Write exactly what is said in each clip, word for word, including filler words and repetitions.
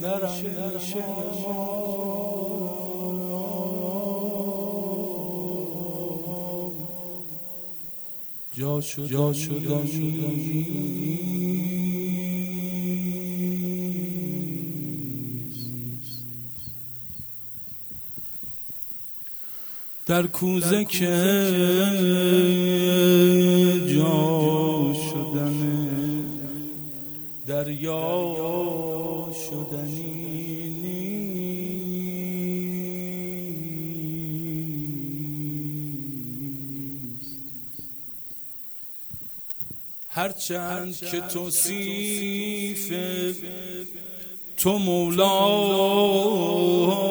در اندیشه جا شد جا شدنی در کوزه که جا شدن دریا شدنی نیست. هرچند که توصیف تو مولا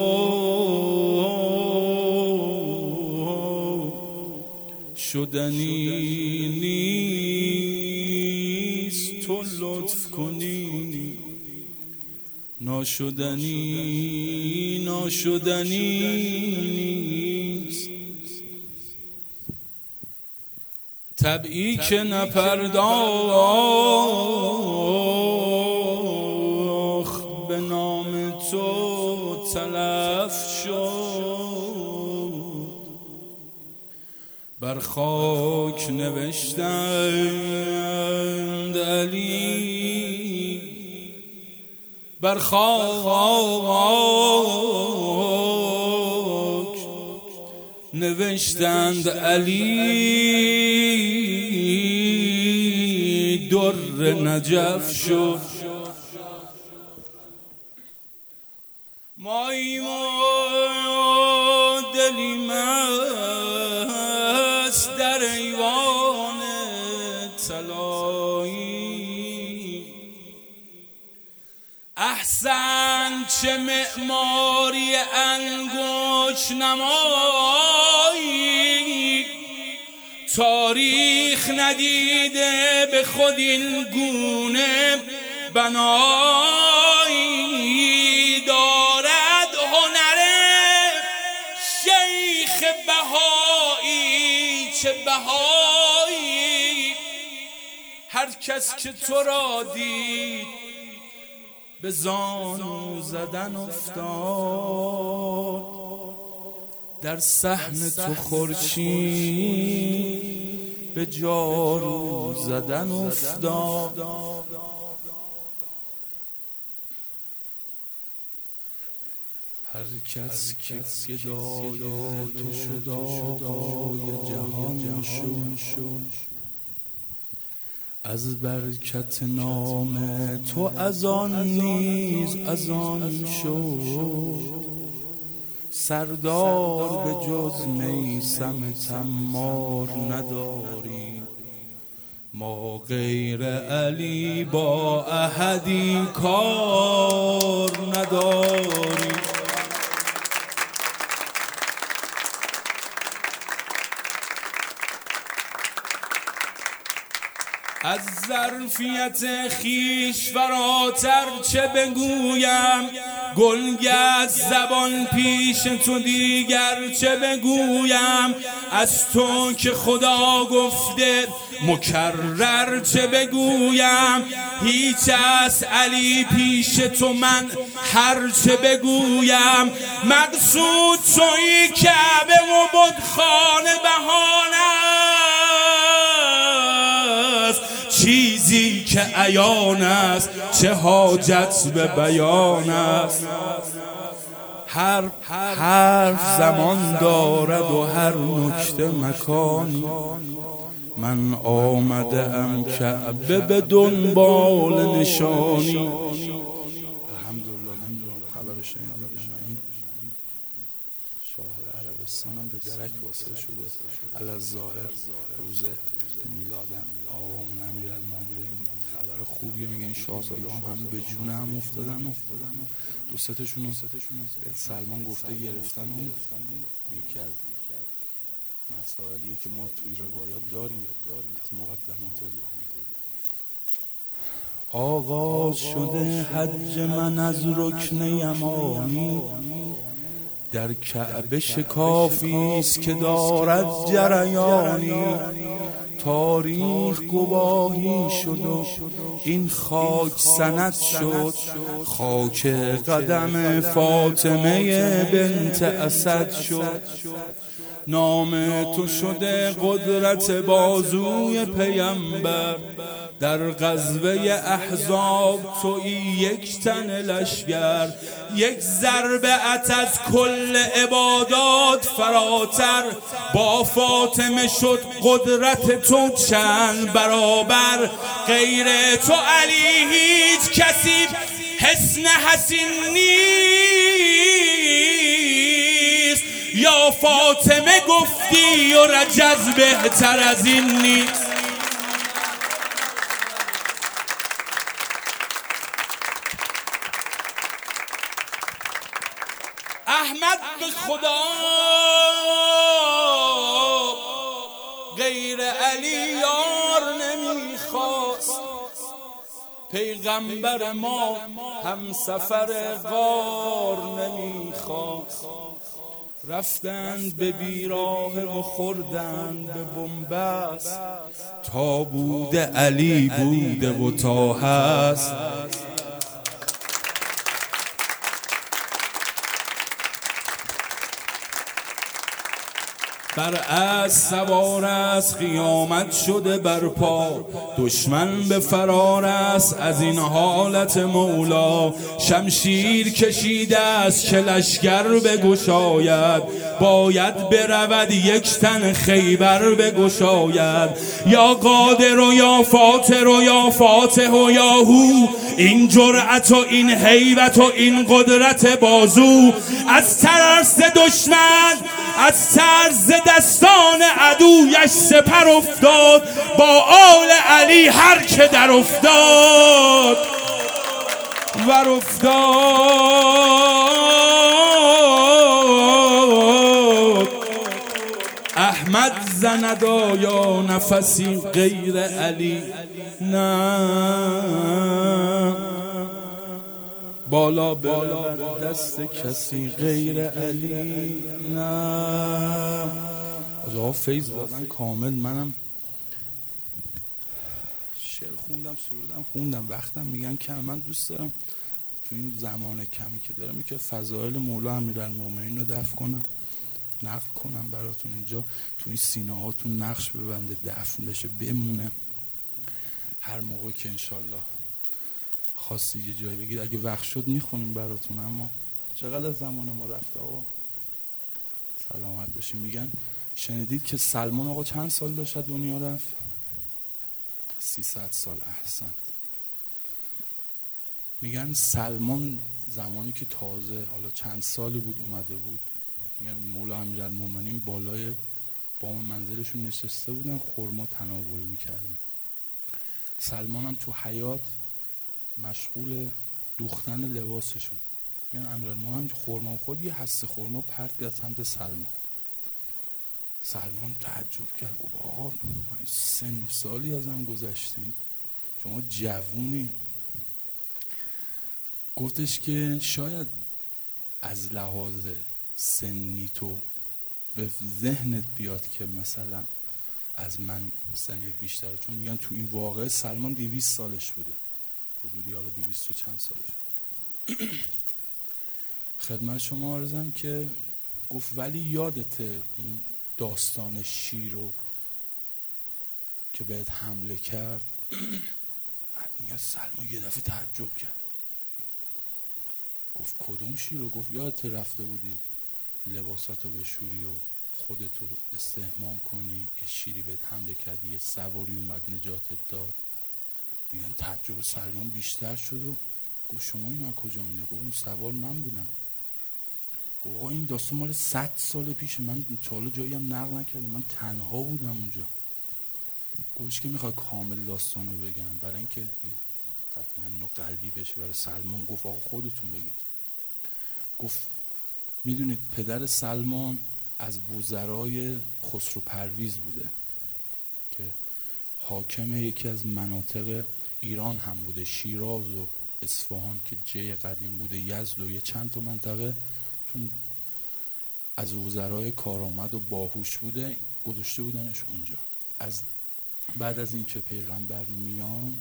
شدنی نیست، تو لطف کنی ناشدنی ناشدنی نیست. طبعی که نپرداخت به نام تو تلف شد، بر خاک نوشتند علی، بر خاک نوشتند علی، در نجف شد. مایی ما دلی مست در ایوان طلایی، احسن چه معماری انگشت نمایی، تاریخ ندیده به خود این گونه بنایی، دارد هنر شیخ بهایی چه بهایی. هر کس که تو را دید به زانو زدن افتاد، در صحن تو خورشید به جارو زدن افتاد. هر کس که گدای تو شد آقای جهان شد، از برکت نام تو از آن نیز از آن شد. سردار به جز میثم تمار نداری، ما غیر علی با احدی کار نداری. از ظرفیت خیش فراتر چه بگویم، گنگت زبان پیش تو دیگر چه بگویم. از تو که خدا گفته مکرر چه بگویم. هیچ از علی پیش تو من هر چه بگویم. مقصود تویی کعبه و بتخانه بهانه است، چیزی که عیان است چه حاجت به بیان است. هر حرف زمان دارد و هر نکته مکانی، من آمده ام کعبه به دنبال نشانی. الحمدلله خبر شنیدید این شاه عربستان هم به درک واصل شده. الظاهر روز میلادم آقامون امیرالمومنین خبر خوبیه، میگن این شاهزاده هم همه به جون هم افتادن افتادن دو ستشون سلمان گفته گرفتن و یکی از مسائلیه که ما توی روایات داریم از مقدمات. آغاز شده حج من از رکن یمانی، در کعبه شکافی است که دارد جریانی. تاریخ گواهی شد و این خاک سند شد، خاک قدم فاطمه بنت اسد شد. نام تو شده قدرت بازوی پیامبر، در غزوه احزاب تویی یک تن لشگر. یک ضربت از کل عبادات فراتر، با فاطمه شد قدرت تو چند برابر. غیر تو علی هیچ کسی حسن حسین نیست، یا فاطمه گفتی و رجز بهتر از این نیست. احمد به خدا غیر علی یار نمیخواست، پیغمبر ما هم سفر غار نمیخواست. رفتند به بیراه و خوردند به بنبست، تا بوده علی بوده و تا هست. بر اسب سوار است، قیامت شده برپا، دشمن به فرار است از این حالت مولا. شمشیر کشیده است که لشکر بگشاید، باید برود یک تن خیبر بگشاید. یا قادر و یا فاتر و یا فاتح و یا هو، این جرأت و این هیبت و این قدرت بازو. از ترس دشمن، از ترس دستان عدویش سپر افتاد، با آل علی هر که در افتاد ور افتاد. احمد زند آیا نفسی غیر علی، نه بالا برود دست کسی غیر علی، نه. آقا فیض دادن کامل. منم شعر خوندم، سرودم خوندم، وقتم میگن کم. من دوست دارم تو این زمان کمی که دارم که فضائل مولا امیرالمومنین رو دفن کنم، نقل کنم براتون اینجا، تو این سینه هاتون نقش ببنده، دفن بشه، بمونه. هر موقع که انشالله خواستی یه جایی بگید، اگه وقت شد میخونیم براتون. اما چقدر زمان ما رفته آقا، سلامت باشیم. میگن شنیدید که سلمان آقا چند سال داشت دنیا رفت؟ سیصد سال. احسنت. میگن سلمان زمانی که تازه حالا چند سالی بود اومده بود، میگن مولا امیرالمومنین بالای بام منزلشون نشسته بودن، خرما تناول میکردن. سلمان هم تو حیات مشغول دوختن لباسش بود. میگن امیرالمومنین خرما خود یه هسته خرما پرت کرد سمت سلمان. سلمان تعجب کرد، گفت آقا من سن و سالی ازم گذشته، شما جوونی. گفتش که شاید از لحاظ سنی تو به ذهنت بیاد که مثلا از من سنت بیشتره، چون میگن تو این واقعه سلمان دویست سالش بوده، حدودی حالا دویست و چند سالش بود. خدمت شما عرضم که گفت ولی یادته اون داستان شیر رو که بهت حمله کرد؟ بعد میگن سلمان یه دفعه تعجب کرد، گفت کدوم شیر رو؟ گفت یادت رفته بودی لباساتو بشوری و خودتو استحمام کنی، یه شیری بهت حمله کردی، یه سواری اومد نجاتت داد. میگن تعجب سلمان بیشتر شد و گفت شما اینو از کجا میدونی؟ گفت اون سوار من بودم. گفت آقا این داستان مال صد سال پیشه، من چاله جایی هم نقل نکردم، من تنها بودم اونجا. گفتش که میخوای کامل داستان رو بگم برای اینکه این تطمئن و قلبی بشه برای سلمان. گفت آقا خودتون بگید. گفت میدونید پدر سلمان از وزرای خسرو پرویز بوده که حاکم یکی از مناطق ایران هم بوده، شیراز و اصفهان که جای قدیم بوده، یزد و یه چند تا منطقه، چون از وزرای کارآمد و باهوش بوده گذاشته بودنش اونجا. از بعد از این که پیغمبر میان،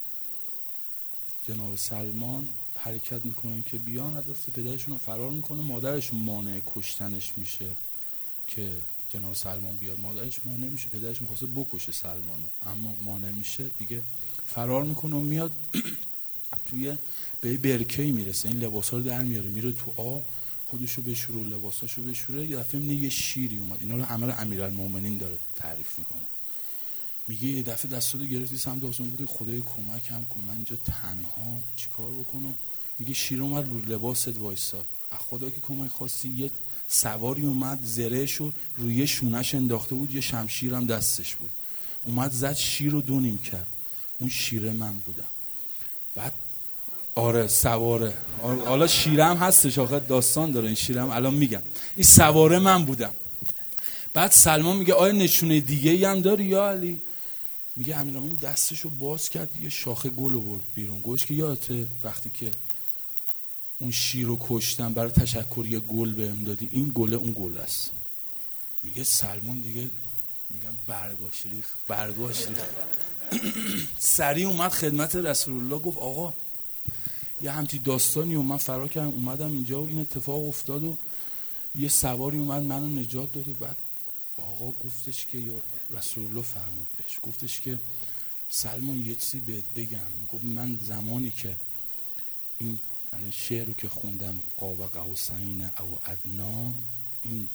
جناب سلمان حرکت میکنن که بیان، از دست پدرشون رو فرار میکنه. مادرشون مانع کشتنش میشه که جناب سلمان بیاد. مادرش مانع میشه، پدرش میخواسته بکشه سلمانو اما مانع میشه دیگه. فرار میکنه و میاد توی به برکه‌ای میرسه. این لباسا رو در میاره، میره تو آب، خودشو بشوره و لباساشو بشوره. یه دفعه میبینه یه شیری اومد. اینا رو همه رو امیرالمومنین داره تعریف میکنه. میگه یه دفعه دستاتو گرفتی سمت آسمون، گفتی خدای کمکم کن، من اینجا تنها چیکار بکنم؟ میگه شیر اومد رو لباست وایساد. از خدا که کمک خواستی، یه سواری اومد زرهشو روی شونش انداخته بود، یه شمشیر هم دستش بود، اومد زد شیر رو دو نیم کرد. اون شیره من بودم. بعد آره سواره، حالا شیره هم هستش، آخه داستان داره این شیره هم، الان میگم. این سواره من بودم. بعد سلمان میگه آیا نشونه دیگه ای هم داری یا علی؟ میگه امیرالمومنین دستشو باز کرد، یه شاخه گل آورد بیرون. گوش که یادته وقتی که اون شیر رو کشتن برای تشکر یه گل بهم دادی، این گله اون گل است. میگه سلمان دیگه، میگم برگاش ریخ برگاش ریخ سریع اومد خدمت رسول الله، گفت آقا یه همچین داستانی و من فرار کردم اومدم اینجا و این اتفاق افتاد و یه سواری اومد منو نجات داد. و بعد آقا گفتش که یا رسول الله فرمود بهش، گفتش که سلمان یه چیزی بهت بگم. گفت من زمانی که این شعر رو که خوندم قاب قوسین او ادنا، این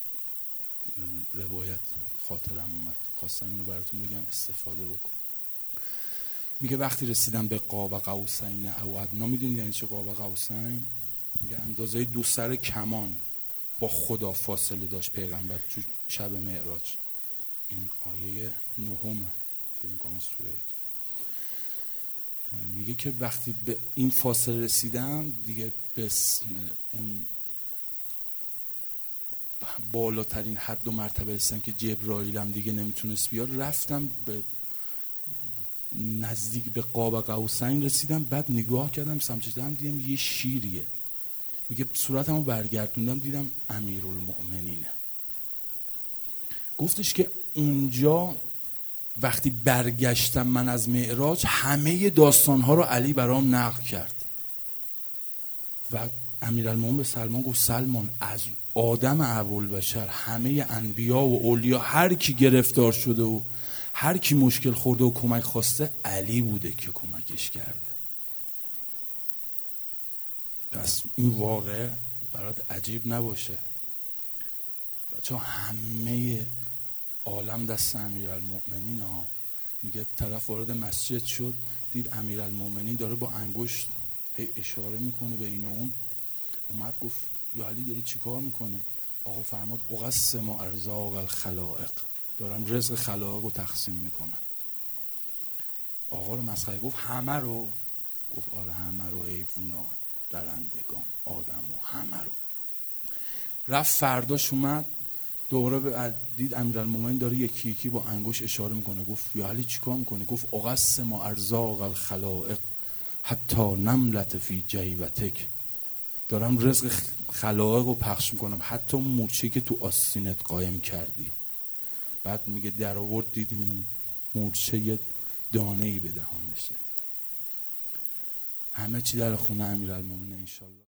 روایت خاطرم اومد، خواستم اینو براتون بگم استفاده بکن. میگه وقتی رسیدم به قاب قوسین او ادنا، میدونید یعنی چه قاب قوسین؟ میگه اندازه دو سر کمان با خدا فاصله داشت پیغمبر تو شب معراج. این آیه نهمه که میگن سوره. میگه که وقتی به این فاصله رسیدم دیگه به اون بالاترین حد و مرتبه رسیدم که جبرائیلم دیگه نمیتونست بیاد، رفتم به نزدیک به قاب قوسین رسیدم. بعد نگاه کردم سمتش دیدم دیدم یه شیریه. میگه صورتمو برگردوندم دیدم امیرالمؤمنینه. گفتش که اونجا وقتی برگشتم من از معراج، همه داستانها رو علی برام نقل کرد و امیرالمؤمنین به سلمان گفت سلمان از آدم ابوالبشر همه انبیا و اولیا هر کی گرفتار شده و هر کی مشکل خورده و کمک خواسته علی بوده که کمکش کرده. پس این واقعه برات عجیب نباشه بچه، همه عالم دست امیرالمؤمنین ها. میگه طرف وارد مسجد شد دید امیرالمؤمنین داره با انگشت هی اشاره میکنه به این و اون. اومد گفت یا علی داری چی کار میکنه؟ آقا فرمود اقسم ارزاق الخلائق، دارم رزق خلائق رو تقسیم میکنم. آقا رو مسخره گفت همه رو؟ گفت آره همه رو، حیوانات، درندگان، آدم ها، همه رو. رفت فرداش اومد دوباره دید امیرالمومنین داره یکی یکی با انگوش اشاره میکنه. گفت یا علی چیکار میکنه؟ گفت اقسم ارزاق الخلائق حتی نملت فی جیبتک، دارم رزق خلائق رو پخش میکنم حتی اون مورچه‌ای که تو آستینت قایم کردی. بعد میگه در آورد دید مورچه یه دانه‌ای به دهانشه. همه چی در خونه امیرالمومنین انشالله.